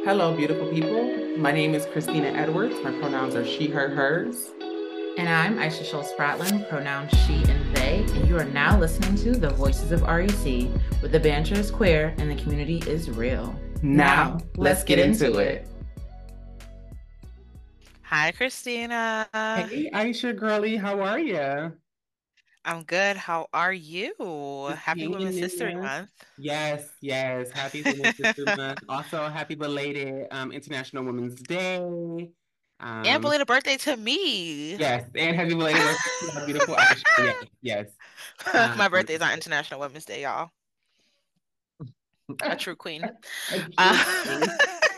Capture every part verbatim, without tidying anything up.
Hello, beautiful people. My name is Christina Edwards. My pronouns are she, her, hers. And I'm Aisha Schultz Spratland, pronouns she and they, and you are now listening to The Voices of R E C, where the banter is queer and the community is real. Now, let's get into it. Hi, Christina. Hey, Aisha, girly, how are you? I'm good. How are you? Just Happy hanging Women's in History there. Month. Yes, yes. Happy Women's History Month. Also, happy belated um, International Women's Day. And Um, belated birthday to me. yes, and happy belated birthday to our beautiful Aisha. Yes, yes. Um, My birthday is on International Women's Day, y'all. A true queen. a true Uh, thing.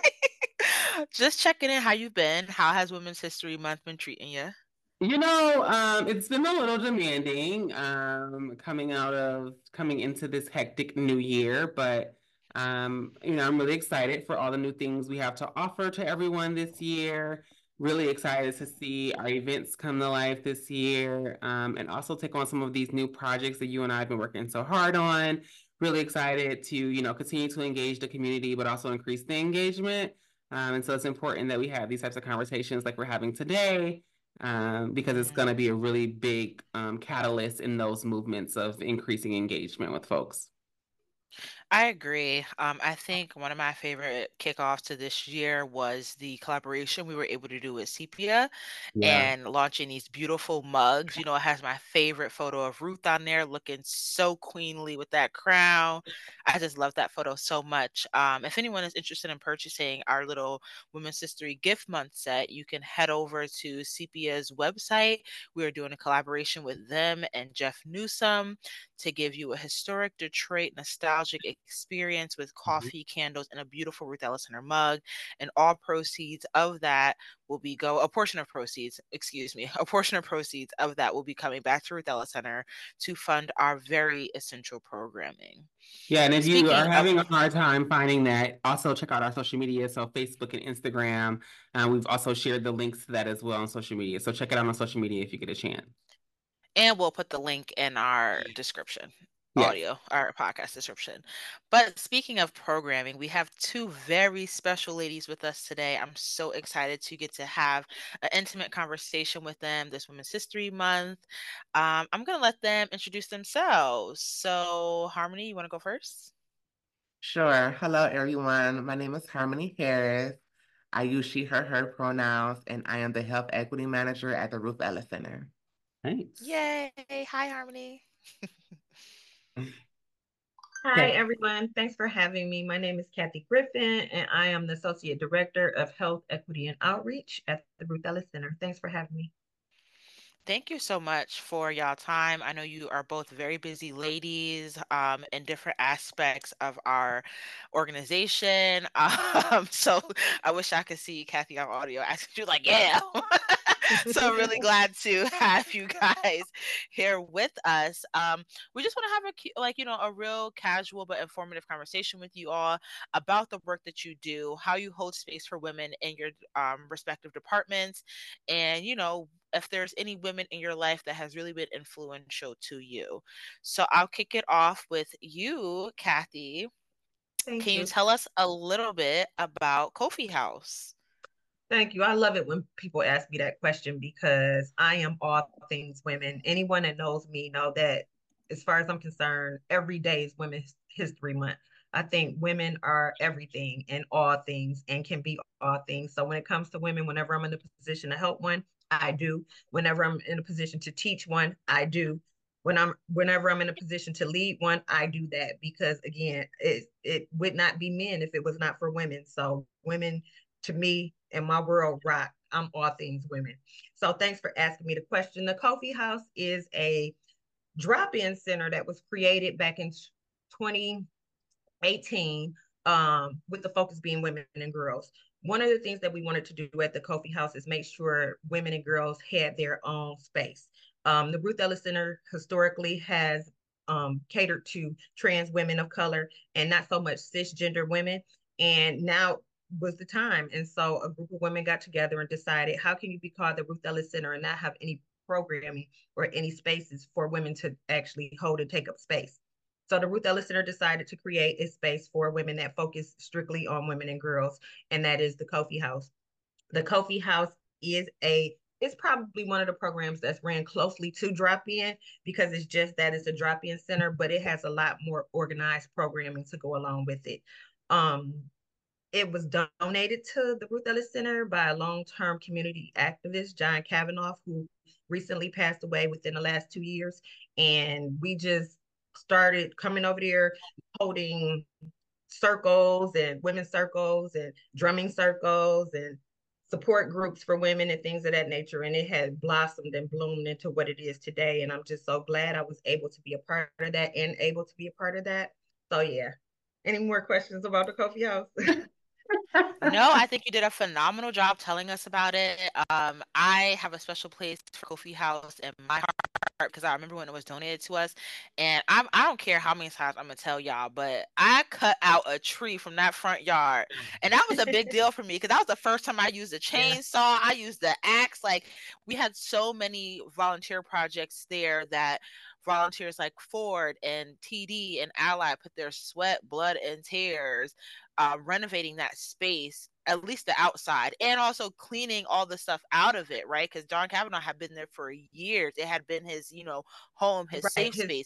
just checking in how you've been. How has Women's History Month been treating you? You know, um, it's been a little demanding, um, coming out of coming into this hectic new year, but um, you know, I'm really excited for all the new things we have to offer to everyone this year. Really excited to see our events come to life this year, um, and also take on some of these new projects that you and I have been working so hard on. Really excited to, you know, continue to engage the community, but also increase the engagement. Um, and so it's important that we have these types of conversations like we're having today, um, because it's going to be a really big um, catalyst in those movements of increasing engagement with folks. I agree. Um, I think one of my favorite kickoffs to this year was the collaboration we were able to do with Sepia Yeah. and launching these beautiful mugs. You know, it has my favorite photo of Ruth on there looking so queenly with that crown. I just love that photo so much. Um, if anyone is interested in purchasing our little Women's History Gift Month set, you can head over to Sepia's website. We are doing a collaboration with them and Jeff Newsom to give you a historic Detroit nostalgic experience with Mhm. coffee, candles, and a beautiful Ruth Ella Center mug. And all proceeds of that will be go a portion of proceeds, excuse me, a portion of proceeds of that will be coming back to Ruth Ella Center to fund our very essential programming. Yeah, and if you are Speaking of having a hard time finding that, also check out our social media. So Facebook and Instagram. Uh, we've also shared the links to that as well on social media. So check it out on social media if you get a chance. And we'll put the link in our description, Yes. audio, our podcast description. But speaking of programming, we have two very special ladies with us today. I'm so excited to get to have an intimate conversation with them this Women's History Month. Um, I'm going to let them introduce themselves. So, Harmony, you want to go first? Sure. Hello, everyone. My name is Harmony Harris. I use she, her, her pronouns, and I am the Health Equity Manager at the Ruth Ellis Center. Thanks. Yay. Hi, Harmony. Hi, Okay. everyone. Thanks for having me. My name is Kathy Griffin, and I am the Associate Director of Health, Equity, and Outreach at the Ruth Ellis Center. Thanks for having me. Thank you so much for y'all time. I know you are both very busy ladies um, in different aspects of our organization. Um, so I wish I could see Kathy on audio. I you like, yeah. So I'm really glad to have you guys here with us. Um, we just want to have a cu- like you know a real casual but informative conversation with you all about the work that you do, how you hold space for women in your um, respective departments, and you know if there's any women in your life that has really been influential to you. So I'll kick it off with you, Kathy. Thank Can you you. tell us a little bit about Kofi House? Thank you. I love it when people ask me that question because I am all things women. Anyone that knows me know that as far as I'm concerned, every day is Women's History Month. I think women are everything and all things and can be all things. So when it comes to women, whenever I'm in a position to help one, I do. Whenever I'm in a position to teach one, I do. When I'm whenever I'm in a position to lead one, I do that because again, it it would not be men if it was not for women. So women to me in my world rock. I'm all things women. So thanks for asking me the question. The Kofi House is a drop-in center that was created back in twenty eighteen um, with the focus being women and girls. One of the things that we wanted to do at the Kofi House is make sure women and girls had their own space. Um, the Ruth Ellis Center historically has um, catered to trans women of color and not so much cisgender women. And now was the time. And so a group of women got together and decided, how can you be called the Ruth Ellis Center and not have any programming or any spaces for women to actually hold and take up space? So the Ruth Ellis Center decided to create a space for women that focus strictly on women and girls, and that is the Kofi House. The Kofi House is a it's probably one of the programs that's ran closely to drop-in, because it's just that it's a drop-in center, but it has a lot more organized programming to go along with it. Um, it was donated to the Ruth Ellis Center by a long-term community activist, John Kavanaugh, who recently passed away within the last two years. And we just started coming over there, holding circles and women's circles and drumming circles and support groups for women and things of that nature. And it has blossomed and bloomed into what it is today. And I'm just so glad I was able to be a part of that and able to be a part of that. So yeah. Any more questions about the Kofi House? No, I think you did a phenomenal job telling us about it. Um, I have a special place for Kofi House in my heart because I remember when it was donated to us, and I'm I don't care how many times I'm gonna tell y'all, but I cut out a tree from that front yard, and that was a big deal for me because that was the first time I used a chainsaw. I used the axe. Like, we had so many volunteer projects there that volunteers like Ford and T D and Ally put their sweat, blood, and tears uh, renovating that space, at least the outside, and also cleaning all the stuff out of it, right? Because John Kavanaugh had been there for years. It had been his, you know, home, his Right, safe his- space.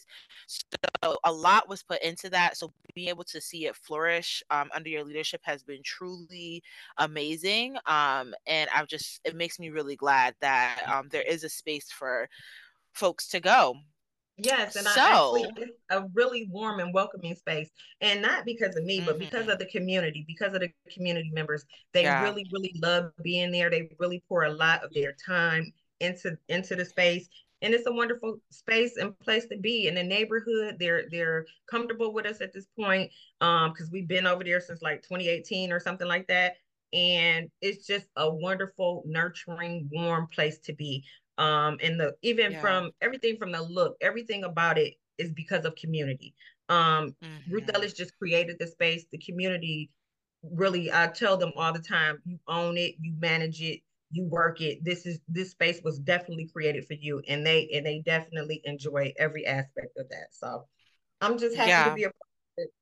So a lot was put into that. So being able to see it flourish um, under your leadership has been truly amazing. Um, and I've just, it makes me really glad that um, there is a space for folks to go. Yes, and So, I actually, it's a really warm and welcoming space, and not because of me, but because mhm. of the community, because of the community members. They Yeah. really, really love being there. They really pour a lot of their time into into the space, and it's a wonderful space and place to be in the neighborhood. They're they're comfortable with us at this point, um, because we've been over there since like twenty eighteen or something like that, and it's just a wonderful, nurturing, warm place to be. Um, and the even Yeah. from everything from the look, everything about it is because of community. Um, Ruth Mhm. Ellis just created the space. The community really, I tell them all the time, you own it, you manage it, you work it. This is this space was definitely created for you, and they and they definitely enjoy every aspect of that. So I'm just happy to Yeah. be a part of it.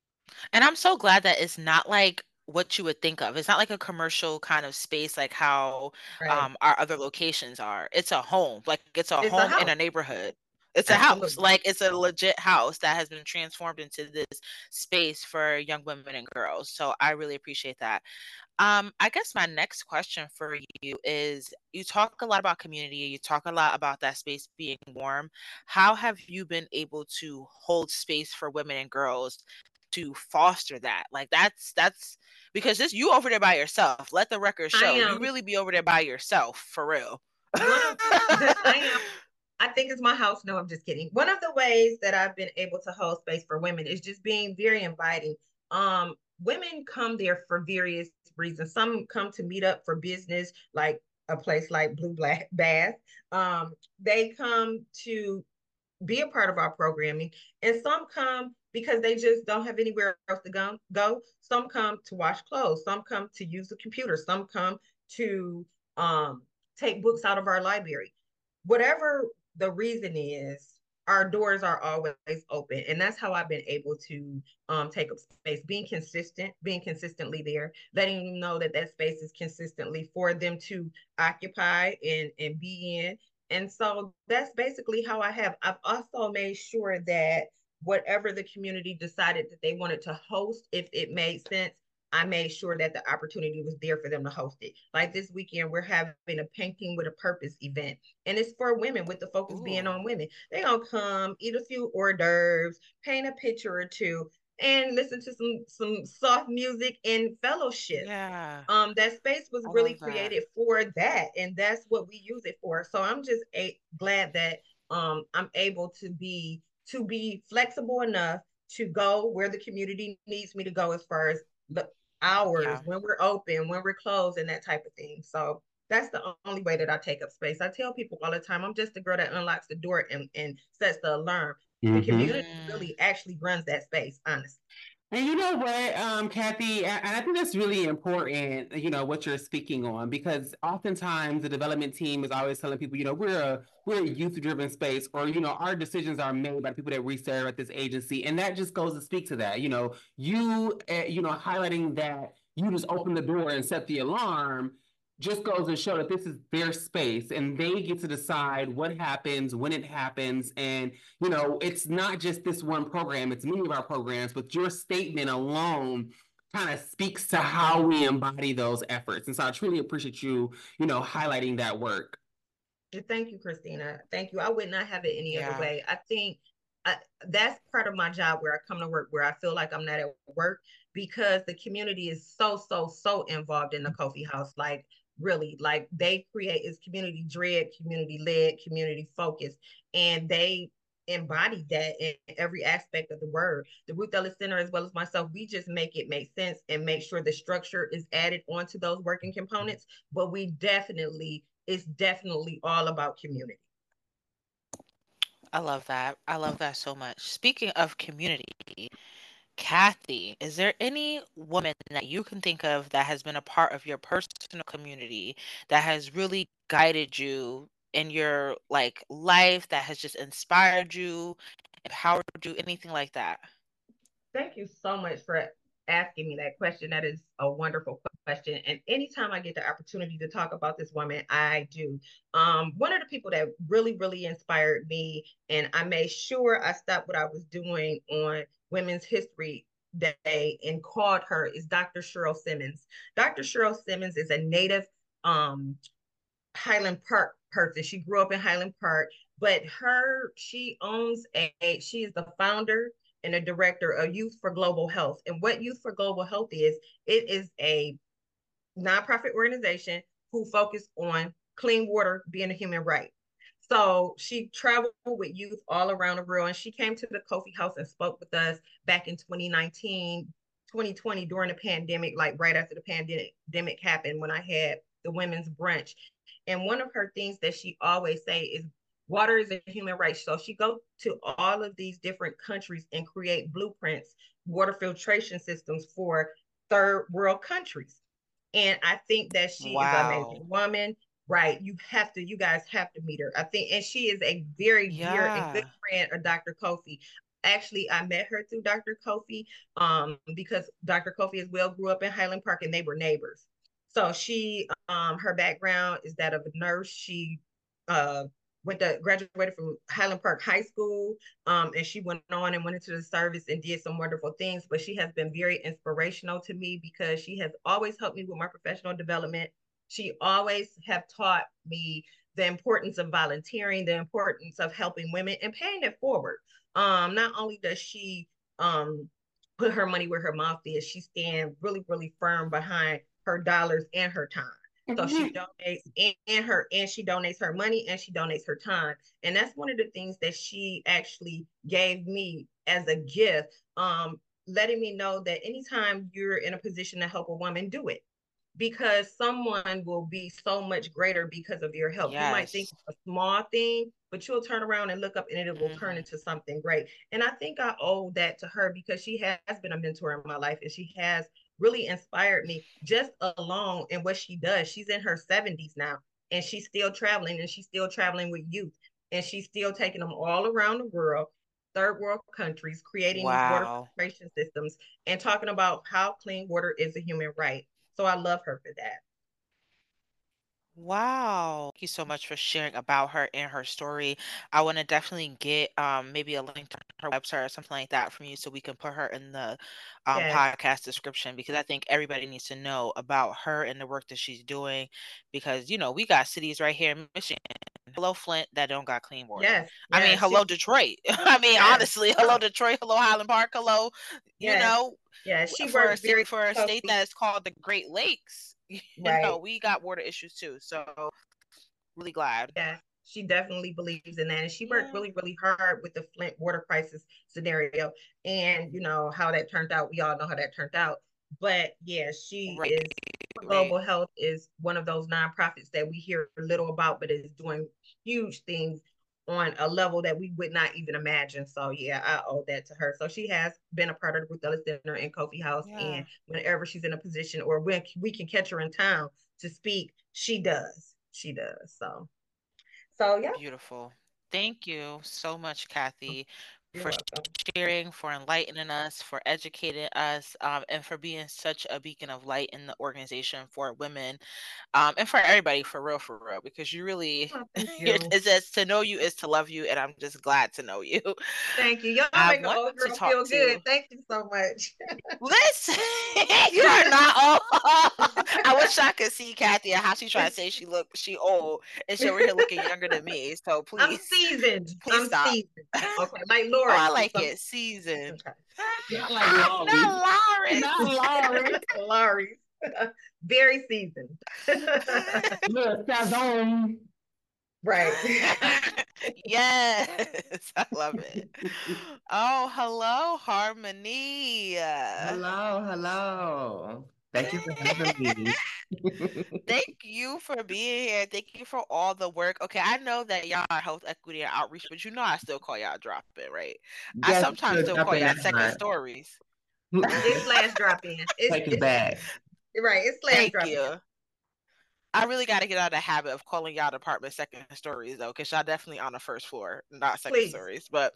And I'm so glad that it's not like what you would think of. It's not like a commercial kind of space like how Right. um, our other locations are. It's a home, like it's a It's a home in house. a neighborhood. It's a house, Absolutely. like it's a legit house that has been transformed into this space for young women and girls. So I really appreciate that. Um, I guess my next question for you is, you talk a lot about community, you talk a lot about that space being warm. How have you been able to hold space for women and girls to foster that? Like, that's that's because this, you over there by yourself. Let the record I show. You am really be over there by yourself for real. one of I am I think it's my house. No, I'm just kidding. One of the ways that I've been able to hold space for women is just being very inviting. Um, women come there for various reasons. Some come to meet up for business, like a place like Blue Black Bath. Um, they come to be a part of our programming, and some come because they just don't have anywhere else to go. Go. Some come to wash clothes. Some come to use the computer. Some come to um, take books out of our library. Whatever the reason is, our doors are always open, and that's how I've been able to um, take up space. Being consistent, being consistently there, letting them know that that space is consistently for them to occupy and and be in. And so that's basically how I have. I've also made sure that whatever the community decided that they wanted to host, if it made sense, I made sure that the opportunity was there for them to host it. Like this weekend, we're having a painting with a purpose event, and it's for women with the focus being Ooh. on women. They're gonna come, eat a few hors d'oeuvres, paint a picture or two, and listen to some some soft music and fellowship. Yeah. Um, that space was I really love that. created for that, and that's what we use it for. So I'm just a- glad that um I'm able to be to be flexible enough to go where the community needs me to go as far as the hours, Yeah. when we're open, when we're closed, and that type of thing. So that's the only way that I take up space. I tell people all the time, I'm just the girl that unlocks the door and, and sets the alarm. The Mhm. community Mm. really actually runs that space, honestly. And you know what, um, Kathy, and I think that's really important, you know, what you're speaking on, because oftentimes the development team is always telling people, you know, we're a we're a youth-driven space, or you know, our decisions are made by the people that we serve at this agency, and that just goes to speak to that. You know, you uh, you know, highlighting that you just open the door and set the alarm just goes to show that this is their space and they get to decide what happens when it happens. And you know, it's not just this one program, it's many of our programs, but your statement alone kind of speaks to how we embody those efforts. And so I truly appreciate you, you know, highlighting that work. Thank you, Christina. Thank you. I would not have it any other Yeah. way. I think I, that's part of my job where I come to work, where I feel like I'm not at work, because the community is so, so, so involved in the Kofi House. Like, really, like they create is community dread, community led, community focused, and they embody that in every aspect of the word. The Ruth Ellis Center, as well as myself, we just make it make sense and make sure the structure is added onto those working components. But we definitely, it's definitely all about community. I love that. I love that so much. Speaking of community, Kathy, is there any woman that you can think of that has been a part of your personal community that has really guided you in your like life, that has just inspired you, empowered you, anything like that? Thank you so much for asking me that question. That is a wonderful question. And anytime I get the opportunity to talk about this woman, I do. Um, one of the people that really, really inspired me, and I made sure I stopped what I was doing on Women's History Day and called her, is Doctor Cheryl Simmons. Doctor Cheryl Simmons is a native um, Highland Park person. She grew up in Highland Park, but her, she owns a, she is the founder and a director of Youth for Global Health. And what Youth for Global Health is, it is a nonprofit organization who focus on clean water being a human right. So she traveled with youth all around the world, and she came to the Kofi House and spoke with us back in twenty nineteen, twenty twenty during the pandemic, like right after the pandemic happened, when I had the women's brunch. And one of her things that she always say is water is a human right. So she go to all of these different countries and create blueprints, water filtration systems for third world countries. And I think that she is an amazing Wow. woman. Right. You have to, you guys have to meet her. I think, and she is a very dear and good Yeah. friend of Doctor Kofi. Actually, I met her through Doctor Kofi um, because Doctor Kofi as well grew up in Highland Park and they were neighbors. So she, um, her background is that of a nurse. She uh, went to graduated from Highland Park High School, um, and she went on and went into the service and did some wonderful things. But she has been very inspirational to me because she has always helped me with my professional development. She always have taught me the importance of volunteering, the importance of helping women and paying it forward. Um, not only does she um, put her money where her mouth is, she stands really, really firm behind her dollars and her time. So she donates and, and her and she donates her money and she donates her time. And that's one of the things that she actually gave me as a gift, um, letting me know that anytime you're in a position to help a woman, do it, because someone will be so much greater because of your help. You might think Yes. it's a small thing, but you'll turn around and look up and it will turn hmm into something great. And I think I owe that to her because she has been a mentor in my life and she has really inspired me just alone in what she does. She's in her seventies now and she's still traveling, and she's still traveling with youth, and she's still taking them all around the world, third world countries, creating these water Wow. filtration systems and talking about how clean water is a human right. So I love her for that. Wow. Thank you so much for sharing about her and her story. I want to definitely get um maybe a link to her website or something like that from you so we can put her in the um Yes, podcast description, because I think everybody needs to know about her and the work that she's doing, because you know, we got cities right here in Michigan. Hello Flint, that don't got clean water. yes, I mean, yes. She, hello Detroit. I mean, yes, honestly, hello oh, Detroit, hello Highland Park, hello, you yes, know, yes. w- She for a works city very for a state closely. that is called the Great Lakes, you know, Right. we got water issues too. So really glad. Yes, she definitely believes in that. And she worked Yeah. really, really hard with the Flint water crisis scenario. And you know how that turned out. We all know how that turned out. But yeah, she Right, is right. Global Health is one of those nonprofits that we hear little about, but is doing huge things on a level that we would not even imagine. So yeah, I owe that to her. So she has been a part of the Ruth Ellis Center and Kofi House. Yeah. And whenever she's in a position or when we can catch her in town to speak, she does. She does. So, so yeah. Beautiful. Thank you so much, Kathy, You're for welcome. sharing, for enlightening us, for educating us, um, and for being such a beacon of light in the organization for women, um, and for everybody, for real, for real, because you really, oh, thank you. It's just to know you is to love you, and I'm just glad to know you. Thank you. Y'all I make an old girl feel to, good. Thank you so much. Listen, you are not old. I wish I could see Kathy and how she trying to say she look she old, and she over here looking younger than me. So please, I'm seasoned. Please I'm stop. seasoned. Okay, like Lori. Oh, I like it. Seasoned. Okay. Not like Laurie. Not Laurie. Not Laurie. Laurie. Very seasoned. Look, Sazon. Right. Yes, I love it. Oh, hello, Harmony. Hello, hello. Thank you for having me. Thank you for being here. Thank you for all the work. Okay, I know that y'all are health equity and outreach, but you know I still call y'all drop in, right? Yes, I sometimes still call y'all second right. stories. It's slash drop in. It's, Take it it's back. Right, it's slash Thank drop you. in. I really got to get out of the habit of calling y'all department second stories, though, because y'all definitely on the first floor, not second Please. stories. But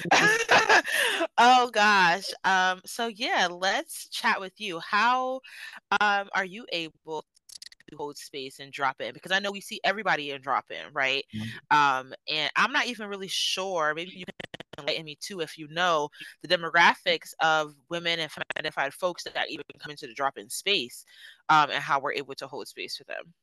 oh gosh, um, so yeah, let's chat with you. How um are you able to hold space and drop in? Because I know we see everybody in drop in, right? Mm-hmm. Um, and I'm not even really sure. Maybe you can enlighten me too if you know the demographics of women and identified folks that even come into the drop in space, um, and how we're able to hold space for them.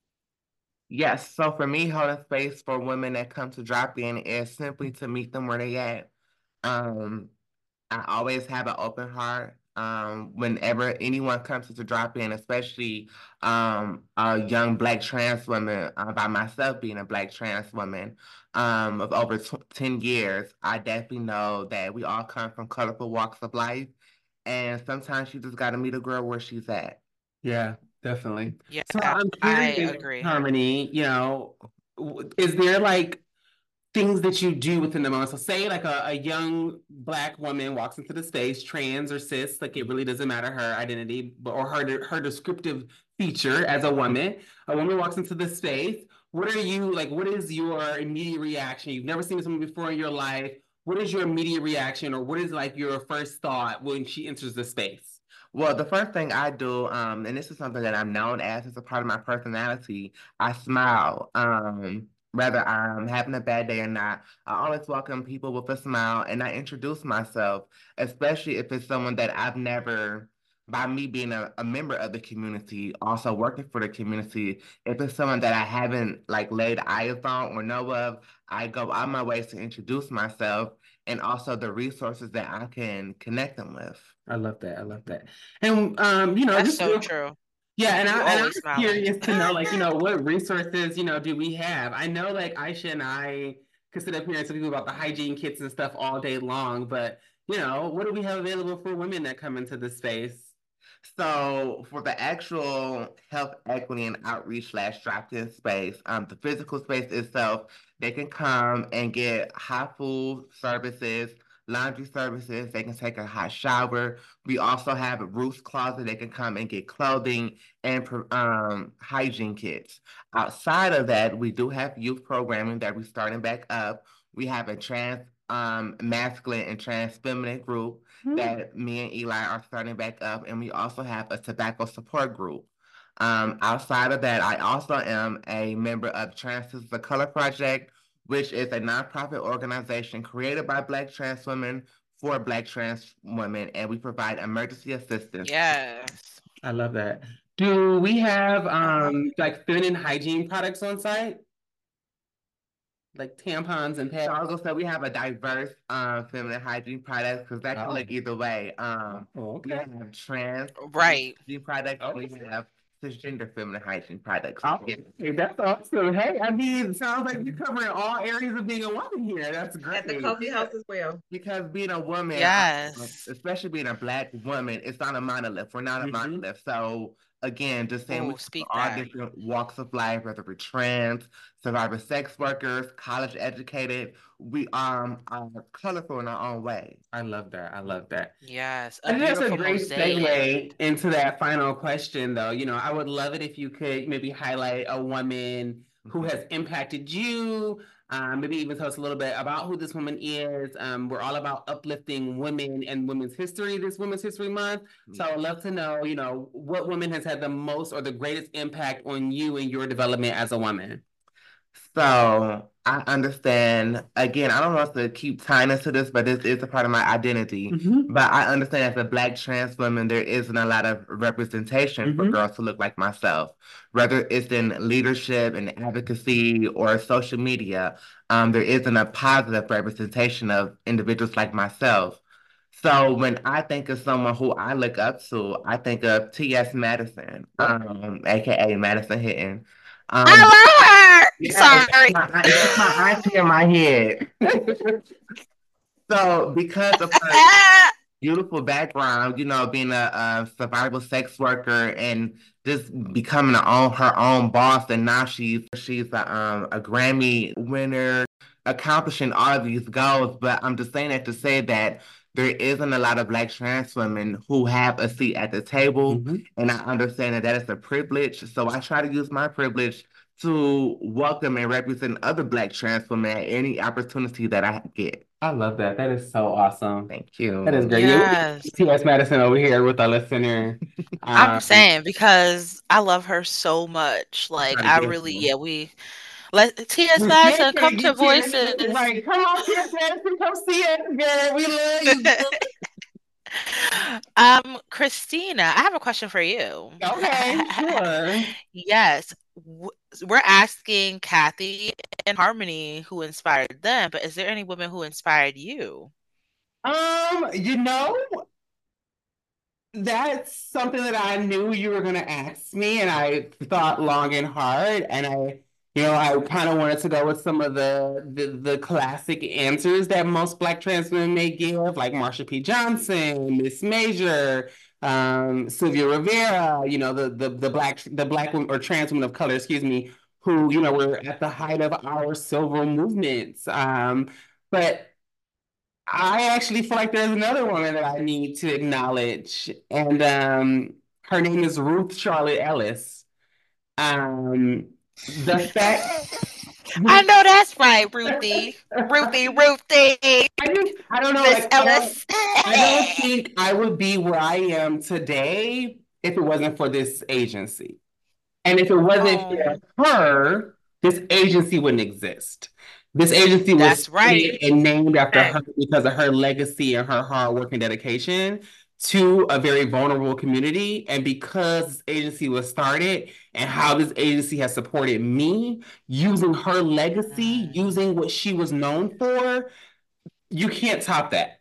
Yes, so for me, holding space for women that come to drop in is simply to meet them where they at. Um, I always have an open heart. Um, whenever anyone comes to drop in, especially um, a young Black trans woman, uh, by myself being a Black trans woman um, of over ten years, I definitely know that we all come from colorful walks of life. And sometimes you just got to meet a girl where she's at. Yeah, definitely. Yeah, so I'm curious, I agree. Harmony, you know, is there like things that you do within the moment? So say like a, a young Black woman walks into the space, trans or cis, like it really doesn't matter her identity but or her her descriptive feature as a woman. A woman walks into the space. What are you like? What is your immediate reaction? You've never seen this woman before in your life. What is your immediate reaction, or what is like your first thought when she enters the space? Well, the first thing I do, um, and this is something that I'm known as, as a part of my personality, I smile. Um, whether I'm having a bad day or not, I always welcome people with a smile, and I introduce myself, especially if it's someone that I've never, by me being a, a member of the community, also working for the community, if it's someone that I haven't like laid eyes on or know of, I go out my way to introduce myself and also the resources that I can connect them with. I love that. I love that. And um, you know, that's just so real, true. Yeah, and, I, and I'm smiling. curious to know, like, you know, what resources, you know, do we have? I know, like, Aisha and I could sit up here and tell people about the hygiene kits and stuff all day long, but, you know, what do we have available for women that come into this space? So for the actual health equity and outreach slash drop-in space, um, the physical space itself, they can come and get hot food services, laundry services. They can take a hot shower. We also have a Ruth's Closet. They can come and get clothing and um, hygiene kits. Outside of that, we do have youth programming that we're starting back up. We have a trans um, masculine and trans feminine group mm-hmm. that me and Eli are starting back up. And we also have a tobacco support group. Um, outside of that, I also am a member of Trans is the Color Project, which is a nonprofit organization created by Black trans women for Black trans women, and we provide emergency assistance. Yes. I love that. Do we have um like feminine hygiene products on site? Like tampons and pads? So I was gonna say we have a diverse um feminine hygiene products because that can oh. look either way. Um, oh, okay. We have trans right hygiene products. Oh. We have cisgender feminine hygiene products. Oh, hey, that's awesome. Hey, I mean, it sounds like you're covering all areas of being a woman here. That's great. At the Kofi House as well. Because being a woman, yes, uh, especially being a Black woman, it's not a monolith. We're not a mm-hmm. monolith. So again, just saying we Oh, come speak from all that. different walks of life, whether we're trans, survivor sex workers, college educated, we um are colorful in our own way. I love that. I love that. Yes, I a think that's a beautiful great mosaic. segue into that final question, though. You know, I would love it if you could maybe highlight a woman who Mhm. has impacted you. Um, maybe even tell us a little bit about who this woman is. Um, we're all about uplifting women and women's history this Women's History Month. So I would love to know, you know, what woman has had the most or the greatest impact on you and your development as a woman. So I understand. Again, I don't know if to keep tying us to this, but this is a part of my identity. Mhm. But I understand as a Black trans woman, there isn't a lot of representation for Mhm. girls to look like myself, whether it's in leadership and advocacy or social media. Um, there isn't a positive representation of individuals like myself. So when I think of someone who I look up to, I think of T S. Madison, um, aka Madison Hinton. I Um, love her. Yes, Sorry. my, that's my auntie in my head. So because of her beautiful background, you know, being a, a survival sex worker and just becoming her own her own boss, and now she's she's a um a Grammy winner, accomplishing all of these goals. But I'm just saying that to say that there isn't a lot of Black trans women who have a seat at the table, Mhm. and I understand that that is a privilege. So I try to use my privilege to welcome and represent other Black trans women at any opportunity that I get. I love that. That is so awesome. Thank you. That is great. Yeah, we got Yes. T S. Madison over here with our listener. I'm Um, saying because I love her so much. Like Try to I get really, you. yeah, we let T S. we Madison can't come get to you, T S. Voices. Right. Come on, T S. Madison. Come see us, girl. We love you, girl. Um, Christina, I have a question for you. Okay, sure. Yes, w- we're asking Kathy and Harmony who inspired them, but is there any women who inspired you? Um, you know, that's something that I knew you were going to ask me, and I thought long and hard, and I, you know, I kind of wanted to go with some of the, the the classic answers that most Black trans women may give, like Marsha P. Johnson, Miss Major, um, Sylvia Rivera, you know, the the the black the black women or trans women of color, excuse me, who, you know, were at the height of our civil movements. Um, but I actually feel like there's another woman that I need to acknowledge, and um, her name is Ruth Charlotte Ellis. Um, the fact I know that's right, Ruthie. Ruthie, Ruthie, I just I don't know, Miss like I don't Ellis. I don't think I would be where I am today if it wasn't for this agency. And if it wasn't Oh, for her, this agency wouldn't exist. This agency was that's right. started and named after Hey, her because of her legacy and her hard work and dedication to a very vulnerable community. And because this agency was started and how this agency has supported me, using her legacy, Mm, using what she was known for, you can't top that.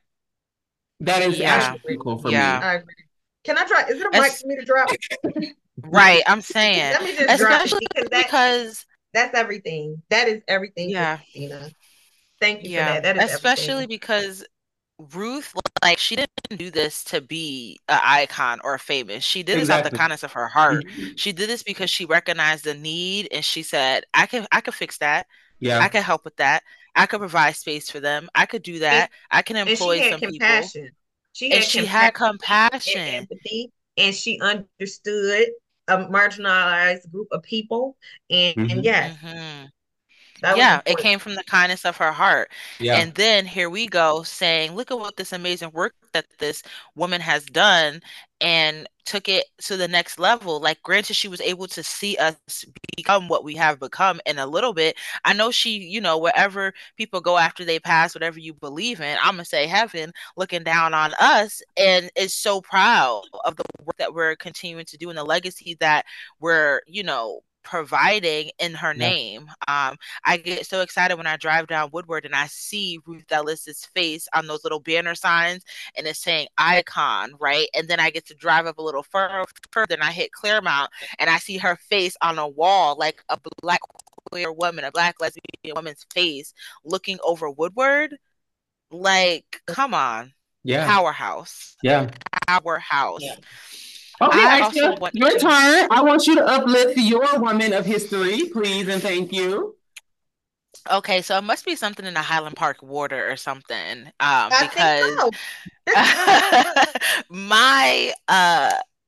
That is I yeah, agree. astronomical for yeah. me. I agree. Can I try? Is it a mic As for me to drop? right, I'm saying, Let me just drop it especially because that because, that's everything. That is everything for yeah, Christina. Thank you for yeah, that. That is especially everything. because Ruth, like, she didn't do this to be an icon or famous. She did this out the Exactly. kindness of her heart. Mhm. She did this because she recognized the need and she said, I can I can fix that. I Yeah. can help with that. I could provide space for them. I could do And that. I can and she employ had some people. compassion. She And had she compassion had and compassion. empathy, and she understood a marginalized group of people. And, and Mhm. yes, hmm that was Yeah, it important. came from the kindness of her heart. Yeah. And then here we go saying, look at what this amazing work that this woman has done and took it to the next level. Like, granted, she was able to see us become what we have become in a little bit. I know she, you know, wherever people go after they pass, whatever you believe in, I'm gonna say heaven looking down on us and is so proud of the work that we're continuing to do and the legacy that we're, you know, providing in her Yeah. name. Um, I get so excited when I drive down Woodward and I see Ruth Ellis's face on those little banner signs and it's saying icon, right? And then I get to drive up a little further, further and I hit Claremont and I see her face on a wall, like a black queer woman, a black lesbian woman's face looking over Woodward. Like, come on. Yeah. Powerhouse. Yeah. Powerhouse. Okay, I Aisha, also want your to- turn. I want you to uplift your woman of history, please, and thank you. Okay, so it must be something in the Highland Park water or something. Um, I because think so. my uh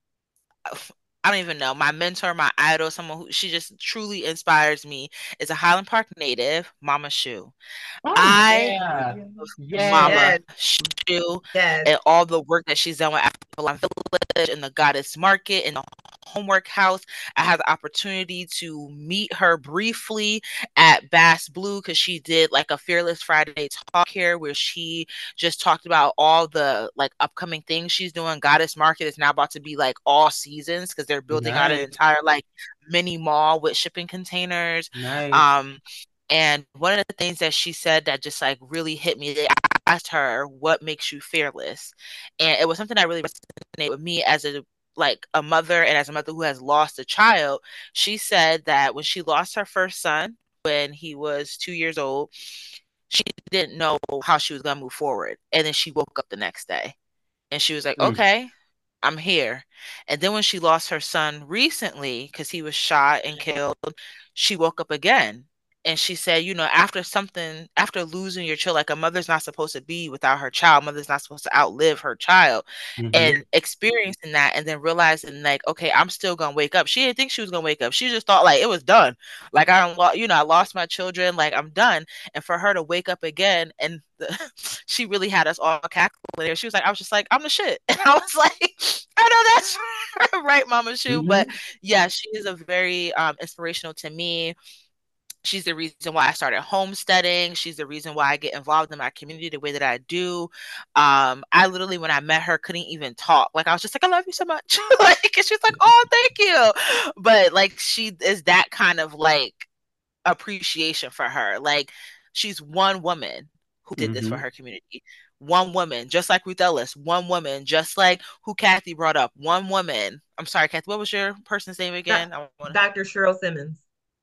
I don't even know, my mentor, my idol, someone who she just truly inspires me is a Highland Park native, Mama Shu. Oh, I yeah. love Yes. Mama Yes. Shu Yes. and all the work that she's done with Avalon Village and the Goddess Market and the Homework House. I had the opportunity to meet her briefly at Bass Blue because she did like a Fearless Friday talk here where she just talked about all the like upcoming things she's doing. Goddess Market is now about to be like all seasons because they're building out an Nice. entire like mini mall with shipping containers. Nice. Um, and one of the things that she said that just like really hit me, they asked her, what makes you fearless? And it was something that really resonated with me as a like a mother and as a mother who has lost a child. She said that when she lost her first son when he was two years old, she didn't know how she was going to move forward. And then she woke up the next day and she was like, Mm. okay, I'm here. And then when she lost her son recently, because he was shot and killed, she woke up again. And she said, you know, after something, after losing your child, like a mother's not supposed to be without her child. Mother's not supposed to outlive her child. Mhm. And experiencing that and then realizing like, okay, I'm still going to wake up. She didn't think she was going to wake up. She just thought like it was done. Like I don't, lo- you know, I lost my children. Like I'm done. And for her to wake up again and the, she really had us all cackling. She was like, I was just like, I'm the shit. And I was like, I know that's right, Mama Shu. Mhm. But yeah, she is a very um, inspirational to me. She's the reason why I started homesteading. She's the reason why I get involved in my community the way that I do. Um, I literally, when I met her, couldn't even talk. Like I was just like, I love you so much. Like, and she's like, oh, thank you. But like, she is that kind of like appreciation for her. Like, she's one woman who did this for Mhm. her community. One woman, just like Ruth Ellis. One woman, just like who Kathy brought up. One woman. I'm sorry, Kathy. What was your person's name again? I wanna... Doctor Cheryl Simmons.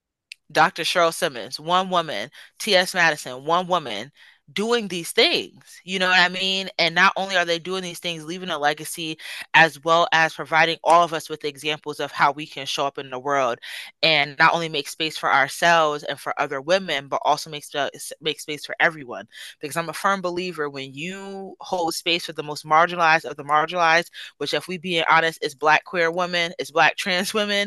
Doctor Cheryl Simmons, one woman, T S Madison, one woman doing these things. You know what I mean? And not only are they doing these things, leaving a legacy, as well as providing all of us with examples of how we can show up in the world and not only make space for ourselves and for other women, but also make, make space for everyone. Because I'm a firm believer when you hold space for the most marginalized of the marginalized, which if we being honest is Black queer women, is Black trans women,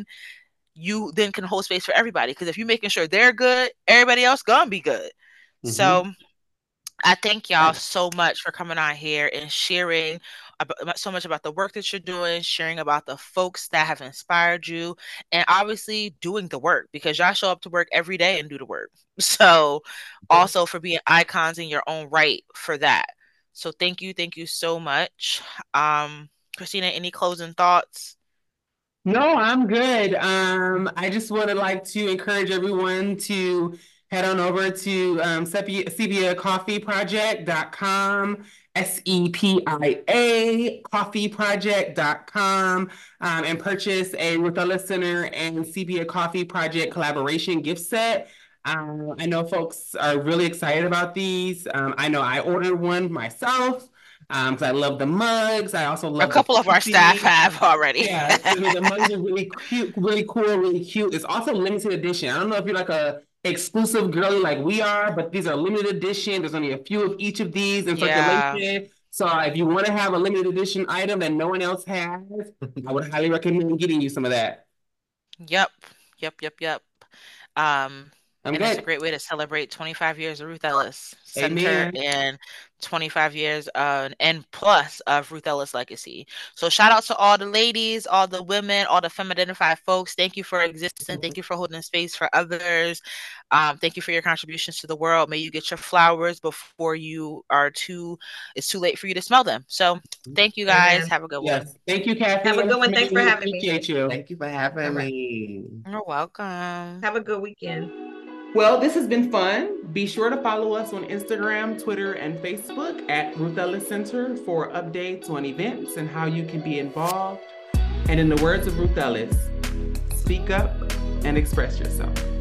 you then can hold space for everybody. Because if you're making sure they're good, everybody else gonna be good. Mhm. So I thank y'all so much for coming on here and sharing about, so much about the work that you're doing, sharing about the folks that have inspired you, and obviously doing the work because y'all show up to work every day and do the work. So also for being icons in your own right for that. So thank you, thank you so much. Um, Christina, any closing thoughts? No, I'm good. Um, I just would like to encourage everyone to head on over to um, sepia coffee project dot com, S E P I A coffee project dot com, um, and purchase a Ruth Ellis Center and Sepia Coffee Project collaboration gift set. Um, I know folks are really excited about these. Um, I know I ordered one myself. Um, because I love the mugs. I also love a couple the of our staff have already. Yeah, I mean, the mugs are really cute, really cool, really cute. It's also limited edition. I don't know if you're like a exclusive girly like we are, but these are limited edition. There's only a few of each of these in Yeah. circulation. So uh, if you want to have a limited edition item that no one else has, I would highly recommend getting you some of that. Yep, yep, yep, yep. Um, I'm and it's a good. great way to celebrate twenty-five years of Ruth Ellis Center Amen. and twenty-five years uh, and plus of Ruth Ellis legacy. So shout out to all the ladies, all the women, all the femme-identified folks. Thank you for existing. Thank you for holding space for others. Um, thank you for your contributions to the world. May you get your flowers before you are too, it's too late for you to smell them. So thank you guys. Amen. Have a good Yes. one. Thank you, Kathy. Have a good one. Thanks for We having me. Appreciate you. Thank you for having All right. me. You're welcome. Have a good weekend. Well, this has been fun. Be sure to follow us on Instagram, Twitter, and Facebook at Ruth Ellis Center for updates on events and how you can be involved. And in the words of Ruth Ellis, speak up and express yourself.